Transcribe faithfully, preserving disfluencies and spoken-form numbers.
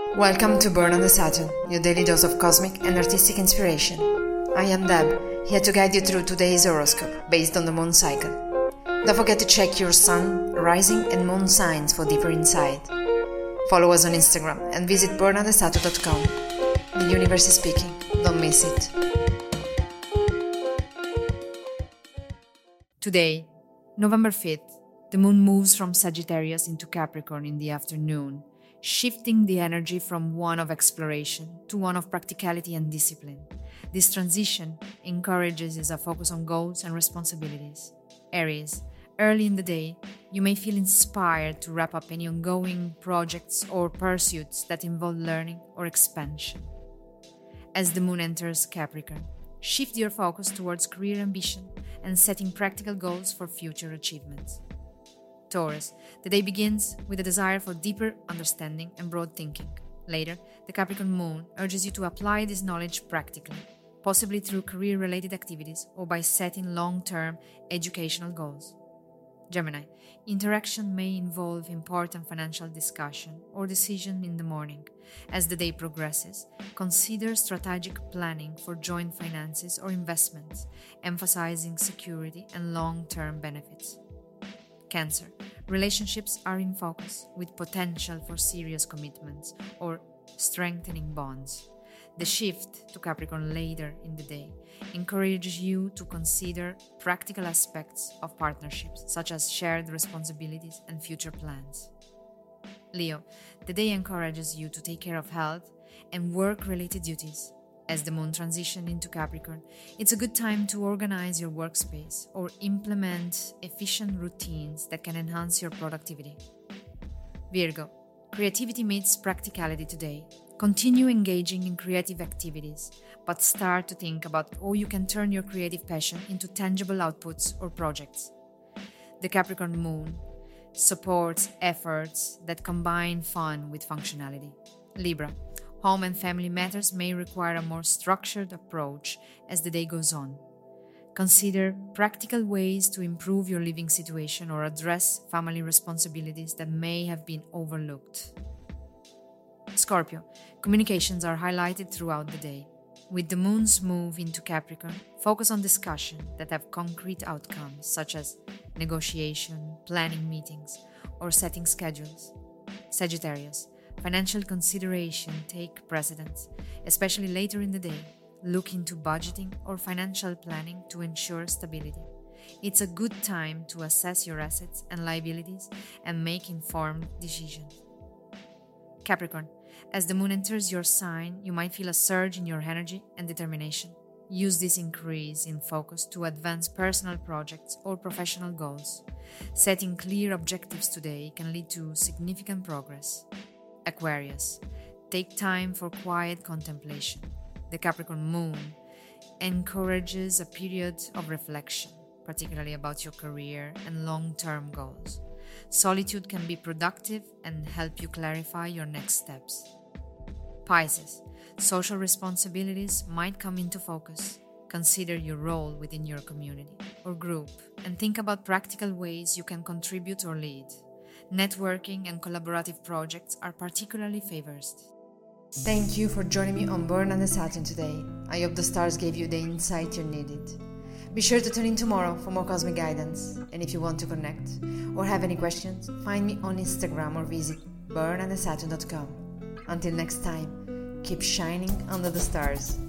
Welcome to Burn on the Saturn, your daily dose of cosmic and artistic inspiration. I am Deb, here to guide you through today's horoscope based on the moon cycle. Don't forget to check your sun, rising and moon signs for deeper insight. Follow us on Instagram and visit burn on the saturn dot com. The universe is speaking, don't miss it. Today, November fifth, the moon moves from Sagittarius into Capricorn in the afternoon, shifting the energy from one of exploration to one of practicality and discipline. This transition encourages a focus on goals and responsibilities. Aries, early in the day, you may feel inspired to wrap up any ongoing projects or pursuits that involve learning or expansion. As the moon enters Capricorn, shift your focus towards career ambition and setting practical goals for future achievements. Taurus, the day begins with a desire for deeper understanding and broad thinking. Later, the Capricorn moon urges you to apply this knowledge practically, possibly through career-related activities or by setting long-term educational goals. Gemini, interaction may involve important financial discussion or decision in the morning. As the day progresses, consider strategic planning for joint finances or investments, emphasizing security and long-term benefits. Cancer, relationships are in focus with potential for serious commitments or strengthening bonds. The shift to Capricorn later in the day encourages you to consider practical aspects of partnerships, such as shared responsibilities and future plans. Leo, the day encourages you to take care of health and work-related duties. As the moon transitions into Capricorn, it's a good time to organize your workspace or implement efficient routines that can enhance your productivity. Virgo, creativity meets practicality today. Continue engaging in creative activities, but start to think about how you can turn your creative passion into tangible outputs or projects. The Capricorn moon supports efforts that combine fun with functionality. Libra, home and family matters may require a more structured approach as the day goes on. Consider practical ways to improve your living situation or address family responsibilities that may have been overlooked. Scorpio, communications are highlighted throughout the day. With the moon's move into Capricorn, focus on discussions that have concrete outcomes, such as negotiation, planning meetings, or setting schedules. Sagittarius, financial consideration take precedence, especially later in the day. Look into budgeting or financial planning to ensure stability. It's a good time to assess your assets and liabilities and make informed decisions. Capricorn, as the moon enters your sign, you might feel a surge in your energy and determination. Use this increase in focus to advance personal projects or professional goals. Setting clear objectives today can lead to significant progress. Aquarius, take time for quiet contemplation. The Capricorn moon encourages a period of reflection, particularly about your career and long-term goals. Solitude can be productive and help you clarify your next steps. Pisces, social responsibilities might come into focus. Consider your role within your community or group and think about practical ways you can contribute or lead. Networking and collaborative projects are particularly favored. Thank you for joining me on Burn on the Saturn today. I hope the stars gave you the insight you needed. Be sure to tune in tomorrow for more cosmic guidance. And if you want to connect or have any questions, find me on Instagram or visit burn on the saturn dot com. Until next time, keep shining under the stars.